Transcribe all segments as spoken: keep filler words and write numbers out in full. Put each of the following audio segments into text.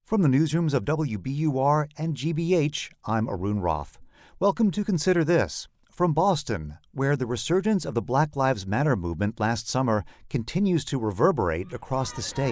From the newsrooms of W B U R and G B H, I'm Arun Roth. Welcome to Consider This. From Boston, where the resurgence of the Black Lives Matter movement last summer continues to reverberate across the state.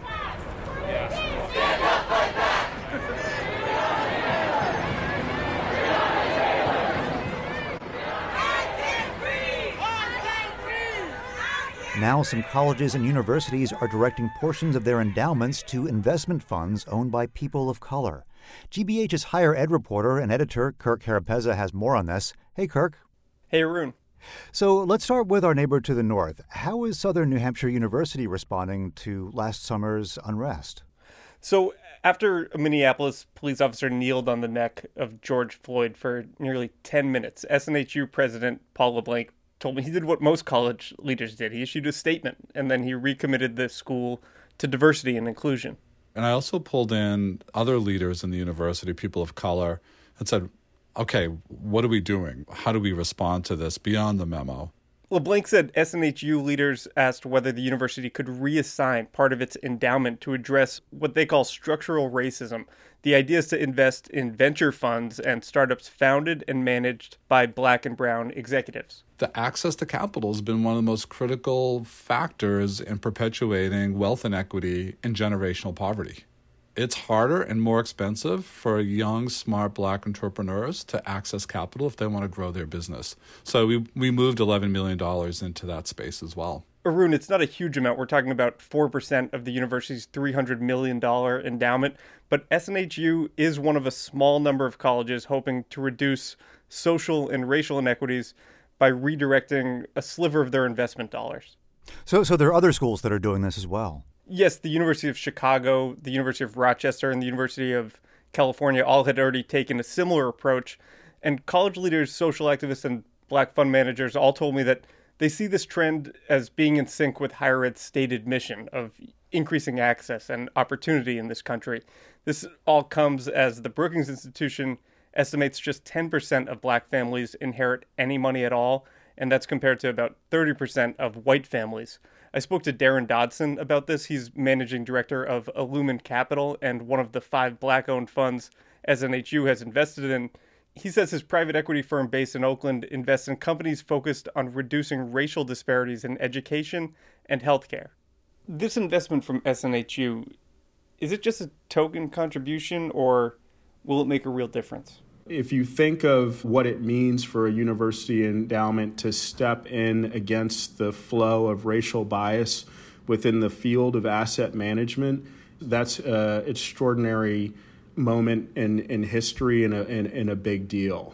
Now some colleges and universities are directing portions of their endowments to investment funds owned by people of color. G B H's higher ed reporter and editor Kirk Carapezza has more on this. Hey, Kirk. Hey, Arun. So let's start with our neighbor to the north. How is Southern New Hampshire University responding to last summer's unrest? So after a Minneapolis police officer kneeled on the neck of George Floyd for nearly ten minutes, S N H U President Paul LeBlanc told me he did what most college leaders did. He issued a statement, and then he recommitted the school to diversity and inclusion. And I also pulled in other leaders in the university, people of color, and said, okay, what are we doing? How do we respond to this beyond the memo? LeBlanc said S N H U leaders asked whether the university could reassign part of its endowment to address what they call structural racism. The idea is to invest in venture funds and startups founded and managed by Black and brown executives. The access to capital has been one of the most critical factors in perpetuating wealth inequity and generational poverty. It's harder and more expensive for young, smart Black entrepreneurs to access capital if they want to grow their business. So we we moved eleven million dollars into that space as well. Arun, it's not a huge amount. We're talking about four percent of the university's three hundred million dollars endowment. But S N H U is one of a small number of colleges hoping to reduce social and racial inequities by redirecting a sliver of their investment dollars. So, so there are other schools that are doing this as well. Yes, the University of Chicago, the University of Rochester, and the University of California all had already taken a similar approach. And college leaders, social activists, and Black fund managers all told me that they see this trend as being in sync with higher ed's stated mission of increasing access and opportunity in this country. This all comes as the Brookings Institution estimates just ten percent of Black families inherit any money at all, and that's compared to about thirty percent of white families. I spoke to Darren Dodson about this. He's managing director of Illumin Capital and one of the five Black-owned funds S N H U has invested in. He says his private equity firm based in Oakland invests in companies focused on reducing racial disparities in education and healthcare. This investment from S N H U, is it just a token contribution or will it make a real difference? If you think of what it means for a university endowment to step in against the flow of racial bias within the field of asset management, that's an extraordinary moment in, in history and a, and, and a big deal.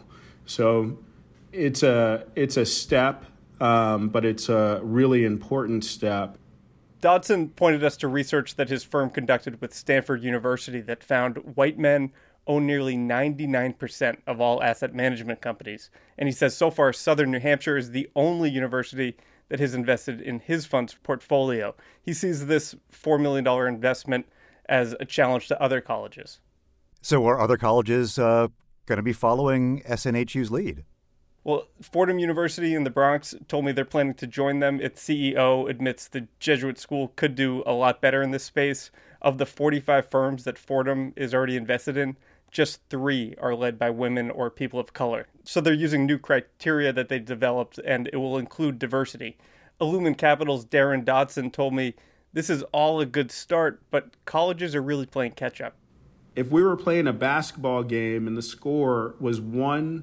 So it's a, it's a step, um, but it's a really important step. Dodson pointed us to research that his firm conducted with Stanford University that found white men own nearly ninety-nine percent of all asset management companies. And he says so far, Southern New Hampshire is the only university that has invested in his fund's portfolio. He sees this four million dollars investment as a challenge to other colleges. So are other colleges uh, going to be following S N H U's lead? Well, Fordham University in the Bronx told me they're planning to join them. Its C E O admits the Jesuit school could do a lot better in this space. Of the forty-five firms that Fordham is already invested in, just three are led by women or people of color. So they're using new criteria that they developed, and it will include diversity. Illumin Capital's Darren Dodson told me this is all a good start, but colleges are really playing catch-up. If we were playing a basketball game and the score was one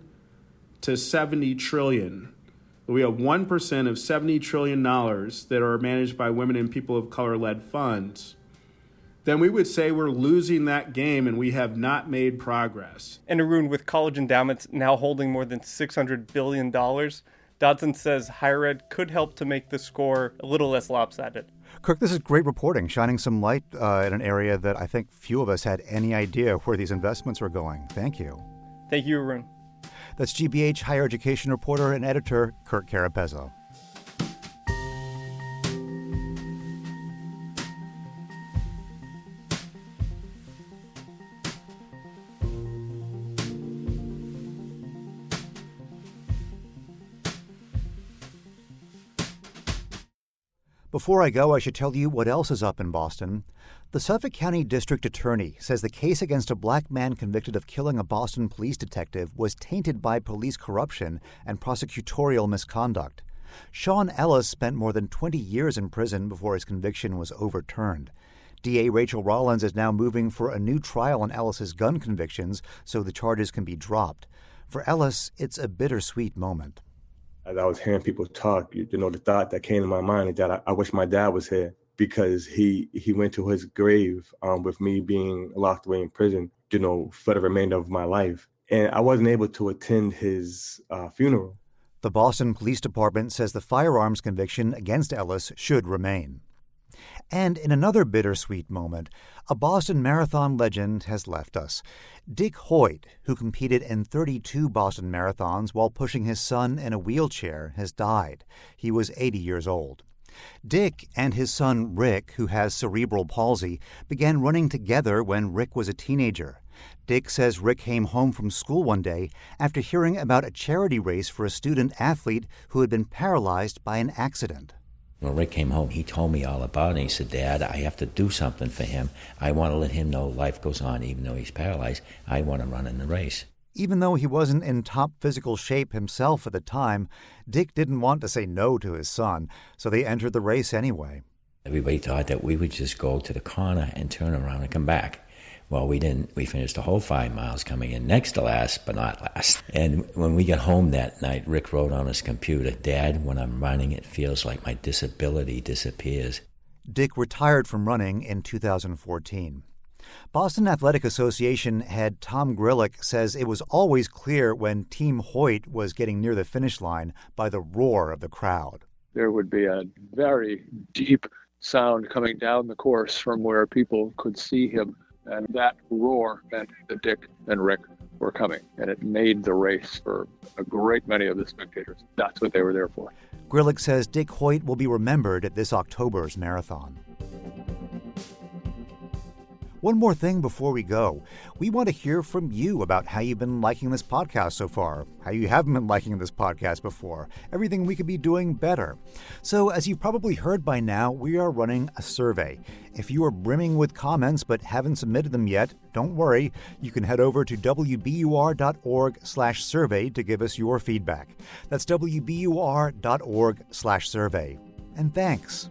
to seventy trillion, we have one percent of seventy trillion dollars that are managed by women and people of color-led funds, then we would say we're losing that game and we have not made progress. And Arun, with college endowments now holding more than six hundred billion dollars, Dodson says higher ed could help to make the score a little less lopsided. Kirk, this is great reporting, shining some light uh, in an area that I think few of us had any idea where these investments were going. Thank you. Thank you, Arun. That's G B H higher education reporter and editor Kirk Carapezza. Before I go, I should tell you what else is up in Boston. The Suffolk County District Attorney says the case against a black man convicted of killing a Boston police detective was tainted by police corruption and prosecutorial misconduct. Sean Ellis spent more than twenty years in prison before his conviction was overturned. D A Rachel Rollins is now moving for a new trial on Ellis's gun convictions so the charges can be dropped. For Ellis, it's a bittersweet moment. As I was hearing people talk, you know, the thought that came to my mind is that I, I wish my dad was here, because he he went to his grave um, with me being locked away in prison, you know, for the remainder of my life. And I wasn't able to attend his uh, funeral. The Boston Police Department says the firearms conviction against Ellis should remain. And in another bittersweet moment, a Boston Marathon legend has left us. Dick Hoyt, who competed in thirty-two Boston marathons while pushing his son in a wheelchair, has died. He was eighty years old. Dick and his son Rick, who has cerebral palsy, began running together when Rick was a teenager. Dick says Rick came home from school one day after hearing about a charity race for a student athlete who had been paralyzed by an accident. When Rick came home, he told me all about it. He said, Dad, I have to do something for him. I want to let him know life goes on even though he's paralyzed. I want to run in the race. Even though he wasn't in top physical shape himself at the time, Dick didn't want to say no to his son, so they entered the race anyway. Everybody thought that we would just go to the corner and turn around and come back. Well, we didn't. We finished the whole five miles coming in next to last, but not last. And when we got home that night, Rick wrote on his computer, Dad, when I'm running, it feels like my disability disappears. Dick retired from running in two thousand fourteen. Boston Athletic Association head Tom Grillick says it was always clear when Team Hoyt was getting near the finish line by the roar of the crowd. There would be a very deep sound coming down the course from where people could see him. And that roar meant that Dick and Rick were coming, and it made the race for a great many of the spectators. That's what they were there for. Grillick says Dick Hoyt will be remembered at this October's marathon. One more thing before we go. We want to hear from you about how you've been liking this podcast so far, how you haven't been liking this podcast before, everything we could be doing better. So as you've probably heard by now, we are running a survey. If you are brimming with comments but haven't submitted them yet, don't worry. You can head over to W B U R dot org slash survey to give us your feedback. That's W B U R dot org slash survey. And thanks.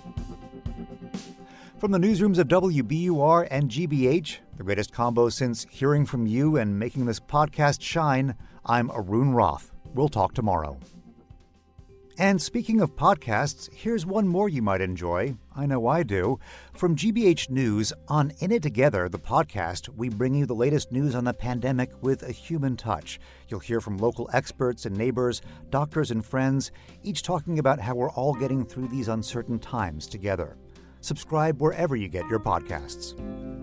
From the newsrooms of W B U R and G B H, the greatest combo since hearing from you and making this podcast shine, I'm Arun Roth. We'll talk tomorrow. And speaking of podcasts, here's one more you might enjoy. I know I do. From G B H News, on In It Together, the podcast, we bring you the latest news on the pandemic with a human touch. You'll hear from local experts and neighbors, doctors and friends, each talking about how we're all getting through these uncertain times together. Subscribe wherever you get your podcasts.